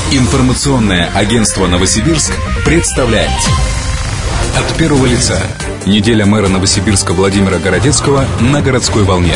Информационное агентство «Новосибирск» представляет «От первого лица». Неделя мэра Новосибирска Владимира Городецкого на городской волне.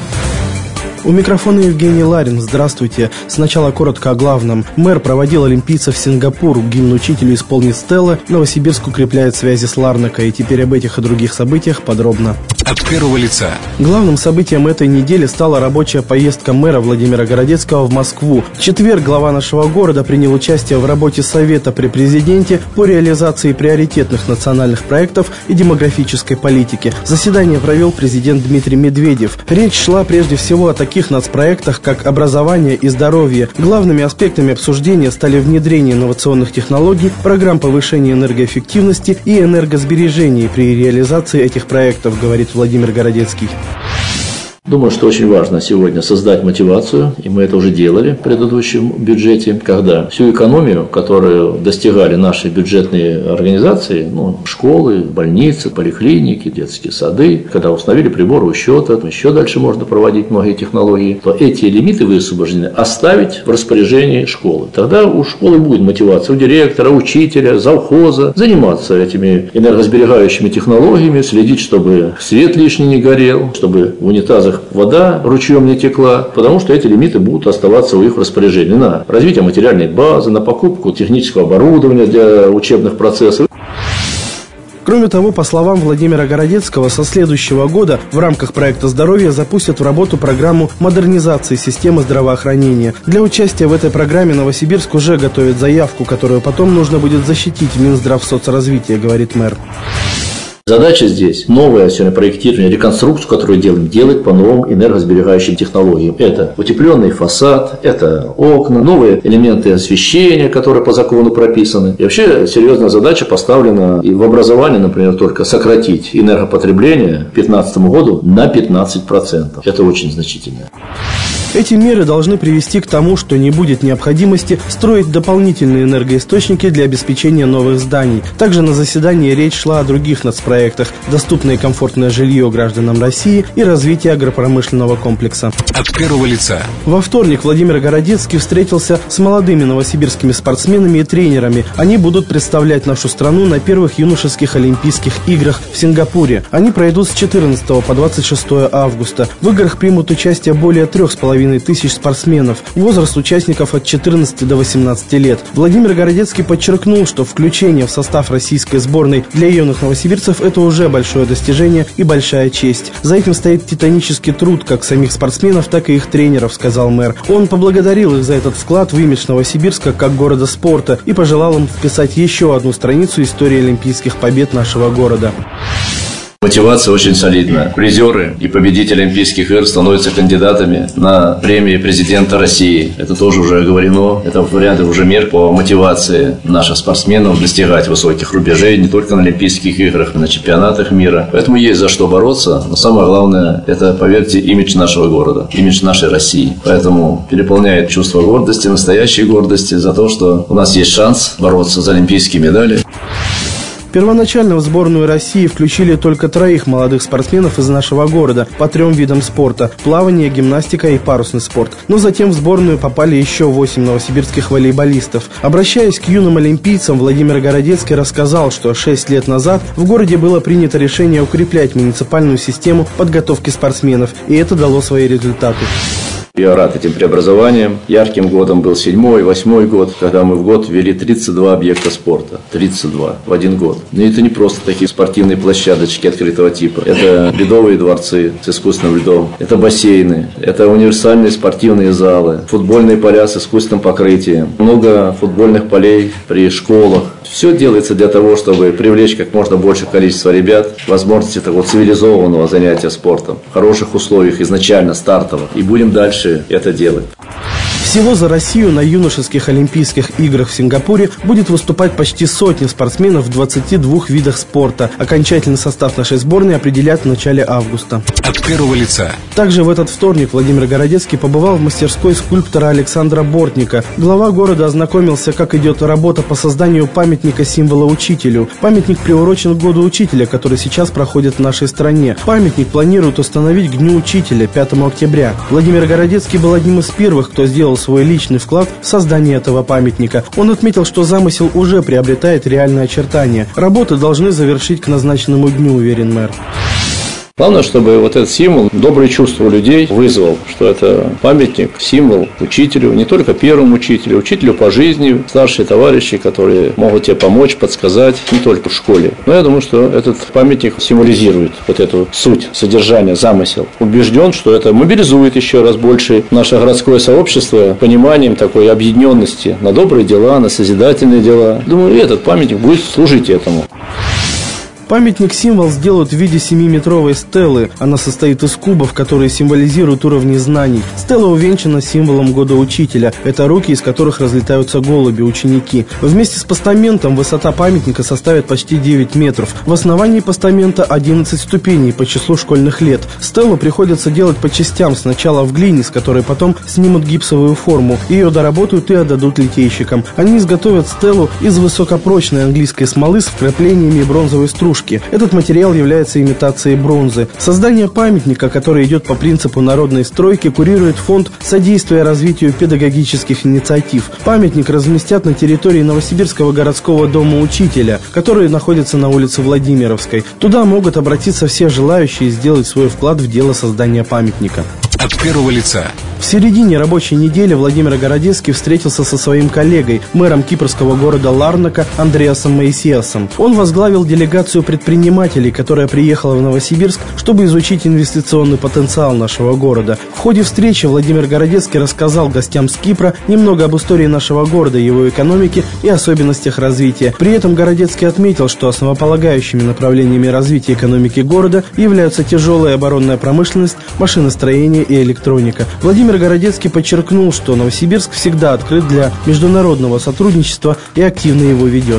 У микрофона Евгений Ларин. Здравствуйте. Сначала коротко о главном. Мэр проводил олимпийцев в Сингапур. Гимн учителю исполнит Стелла. Новосибирск укрепляет связи с Ларнако. И теперь об этих и других событиях подробно. От первого лица. Главным событием этой недели стала рабочая поездка мэра Владимира Городецкого в Москву. В четверг глава нашего города принял участие в работе Совета при президенте по реализации приоритетных национальных проектов и демографической политики. Заседание провел президент Дмитрий Медведев. Речь шла прежде всего о таких нацпроектах, как образование и здоровье. Главными аспектами обсуждения стали внедрение инновационных технологий, программ повышения энергоэффективности и энергосбережения при реализации этих проектов, говорит Владимир Городецкий. Думаю, что очень важно сегодня создать мотивацию, и мы это уже делали в предыдущем бюджете, когда всю экономию, которую достигали наши бюджетные организации, школы, больницы, поликлиники, детские сады, когда установили приборы учета, еще дальше можно проводить многие технологии, то эти лимиты высвобождены оставить в распоряжении школы. Тогда у школы будет мотивация, у директора, учителя, завхоза заниматься этими энергосберегающими технологиями, следить, чтобы свет лишний не горел, чтобы в унитазах вода ручьем не текла, потому что эти лимиты будут оставаться у их распоряжения на развитие материальной базы, на покупку технического оборудования для учебных процессов. Кроме того, по словам Владимира Городецкого, со следующего года в рамках проекта «Здоровье» запустят в работу программу модернизации системы здравоохранения. Для участия в этой программе Новосибирск уже готовит заявку, которую потом нужно будет защитить в Минздравсоцразвития, говорит мэр. Задача здесь новое сегодня проектирование, реконструкцию, которую делаем, делать по новым энергосберегающим технологиям. Это утепленный фасад, это окна, новые элементы освещения, которые по закону прописаны. И вообще серьезная задача поставлена и в образовании, например, только сократить энергопотребление к 2015 году на 15%. Это очень значительно. Эти меры должны привести к тому, что не будет необходимости строить дополнительные энергоисточники для обеспечения новых зданий. Также на заседании речь шла о других нацпроектах: доступное и комфортное жилье гражданам России и развитие агропромышленного комплекса. От первого лица. Во вторник Владимир Городецкий встретился с молодыми новосибирскими спортсменами и тренерами. Они будут представлять нашу страну на первых юношеских Олимпийских играх в Сингапуре. Они пройдут с 14 по 26 августа. В играх примут участие более 3,5 тысяч спортсменов. Возраст участников от 14 до 18 лет. Владимир Городецкий подчеркнул, что включение в состав российской сборной для юных новосибирцев – это уже большое достижение и большая честь. За этим стоит титанический труд как самих спортсменов, так и их тренеров, сказал мэр. Он поблагодарил их за этот вклад в имидж Новосибирска как города спорта и пожелал им вписать еще одну страницу истории олимпийских побед нашего города. Мотивация очень солидная. Призеры и победители Олимпийских игр становятся кандидатами на премии президента России. Это тоже уже оговорено. Это в ряде уже мер по мотивации наших спортсменов достигать высоких рубежей не только на Олимпийских играх, но и на чемпионатах мира. Поэтому есть за что бороться. Но самое главное, это, поверьте, имидж нашего города, имидж нашей России. Поэтому переполняет чувство гордости, настоящей гордости за то, что у нас есть шанс бороться за олимпийские медали. Первоначально в сборную России включили только 3 молодых спортсменов из нашего города по 3 видам спорта – плавание, гимнастика и парусный спорт. Но затем в сборную попали еще 8 новосибирских волейболистов. Обращаясь к юным олимпийцам, Владимир Городецкий рассказал, что 6 лет назад в городе было принято решение укреплять муниципальную систему подготовки спортсменов, и это дало свои результаты. Я рад этим преобразованиям. Ярким годом был 7-й, 8-й год, когда мы в год ввели 32 объекта спорта. 32 в один год. Но это не просто такие спортивные площадочки открытого типа. Это ледовые дворцы с искусственным льдом. Это бассейны. Это универсальные спортивные залы. Футбольные поля с искусственным покрытием. Много футбольных полей при школах. Все делается для того, чтобы привлечь как можно большее количество ребят, возможности такого цивилизованного занятия спортом, в хороших условиях, изначально стартовых. И будем дальше это делать. Всего за Россию на юношеских Олимпийских играх в Сингапуре будет выступать почти сотни спортсменов в 22 видах спорта. Окончательный состав нашей сборной определят в начале августа. От первого лица. Также в этот вторник Владимир Городецкий побывал в мастерской скульптора Александра Бортника. Глава города ознакомился, как идет работа по созданию памятника символа учителю. Памятник приурочен к году учителя, который сейчас проходит в нашей стране. Памятник планируют установить к Дню учителя, 5 октября. Владимир Городецкий был одним из первых, кто сделал свой личный вклад в создание этого памятника. Он отметил, что замысел уже приобретает реальные очертания. Работы должны завершить к назначенному дню, уверен мэр. Главное, чтобы вот этот символ, добрые чувства у людей вызвал, что это памятник, символ учителю, не только первому учителю, учителю по жизни, старшие товарищи, которые могут тебе помочь, подсказать, не только в школе. Но я думаю, что этот памятник символизирует вот эту суть, содержание, замысел. Убежден, что это мобилизует еще раз больше наше городское сообщество пониманием такой объединенности на добрые дела, на созидательные дела. Думаю, и этот памятник будет служить этому. Памятник-символ сделают в виде 7-метровой стелы. Она состоит из кубов, которые символизируют уровни знаний. Стела увенчана символом года учителя. Это руки, из которых разлетаются голуби, ученики. Вместе с постаментом высота памятника составит почти 9 метров. В основании постамента 11 ступеней по числу школьных лет. Стелу приходится делать по частям. Сначала в глине, с которой потом снимут гипсовую форму. Ее доработают и отдадут литейщикам. Они изготовят стелу из высокопрочной английской смолы с вкраплениями бронзовой стружки. Этот материал является имитацией бронзы. Создание памятника, который идет по принципу народной стройки, курирует фонд содействия развитию педагогических инициатив. Памятник разместят на территории Новосибирского городского дома учителя, который находится на улице Владимировской. Туда могут обратиться все желающие сделать свой вклад в дело создания памятника. От первого лица. В середине рабочей недели Владимир Городецкий встретился со своим коллегой, мэром кипрского города Ларнака Андреасом Моисеасом. Он возглавил делегацию предпринимателей, которая приехала в Новосибирск, чтобы изучить инвестиционный потенциал нашего города. В ходе встречи Владимир Городецкий рассказал гостям с Кипра немного об истории нашего города, его экономике и особенностях развития. При этом Городецкий отметил, что основополагающими направлениями развития экономики города являются тяжелая оборонная промышленность, машиностроение и электроника. Владимир Городецкий подчеркнул, что Новосибирск всегда открыт для международного сотрудничества и активно его ведет.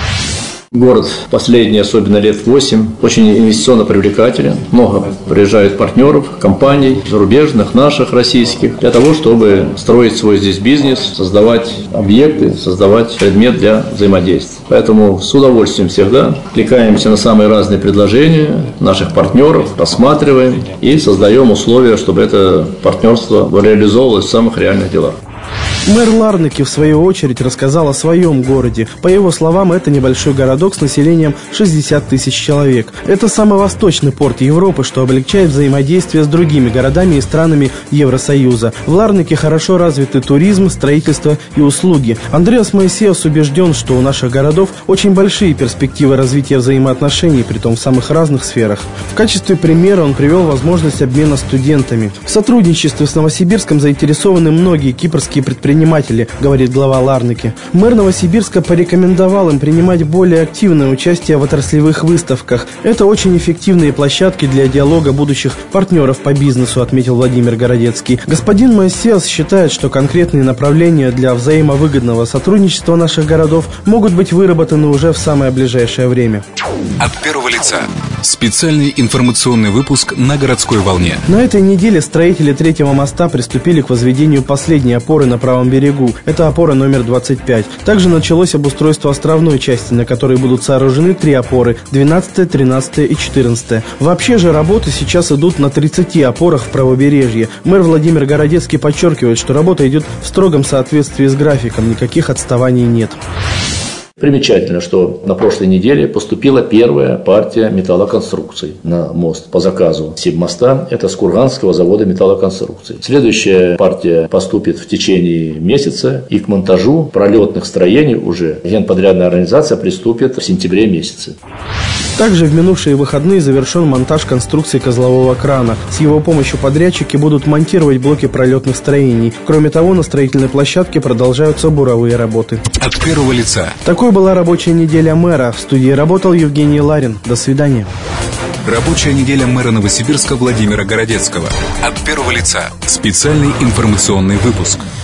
Город последние, особенно лет 8, очень инвестиционно привлекателен. Много приезжают партнеров, компаний, зарубежных, наших, российских, для того, чтобы строить свой здесь бизнес, создавать объекты, создавать предмет для взаимодействия. Поэтому с удовольствием всегда кликаемся на самые разные предложения наших партнеров, рассматриваем и создаем условия, чтобы это партнерство реализовывалось в самых реальных делах. Мэр Ларнаки, в свою очередь, рассказал о своем городе. По его словам, это небольшой городок с населением 60 тысяч человек. Это самый восточный порт Европы, что облегчает взаимодействие с другими городами и странами Евросоюза. В Ларнаке хорошо развиты туризм, строительство и услуги. Андреас Моисеас убежден, что у наших городов очень большие перспективы развития взаимоотношений, притом в самых разных сферах. В качестве примера он привел возможность обмена студентами. В сотрудничестве с Новосибирском заинтересованы многие кипрские предприниматели, говорит глава Ларнаки. Мэр Новосибирска порекомендовал им принимать более активное участие в отраслевых выставках. Это очень эффективные площадки для диалога будущих партнеров по бизнесу, отметил Владимир Городецкий. Господин Моисеас считает, что конкретные направления для взаимовыгодного сотрудничества наших городов могут быть выработаны уже в самое ближайшее время. От первого лица. Специальный информационный выпуск на городской волне. На этой неделе строители третьего моста приступили к возведению последней опоры на правом берегу. Это опора номер 25. Также началось обустройство островной части, на которой будут сооружены 3 опоры – 12, 13 и 14. Вообще же работы сейчас идут на 30 опорах в правобережье. Мэр Владимир Городецкий подчеркивает, что работа идет в строгом соответствии с графиком, никаких отставаний нет. Примечательно, что на прошлой неделе поступила первая партия металлоконструкций на мост по заказу Сибмоста. Это с Курганского завода металлоконструкций. Следующая партия поступит в течение месяца, и к монтажу пролетных строений уже генподрядная организация приступит в сентябре месяце. Также в минувшие выходные завершен монтаж конструкции козлового крана. С его помощью подрядчики будут монтировать блоки пролетных строений. Кроме того, на строительной площадке продолжаются буровые работы. От первого лица. Такой была рабочая неделя мэра. В студии работал Евгений Ларин. До свидания. Рабочая неделя мэра Новосибирска Владимира Городецкого. От первого лица. Специальный информационный выпуск.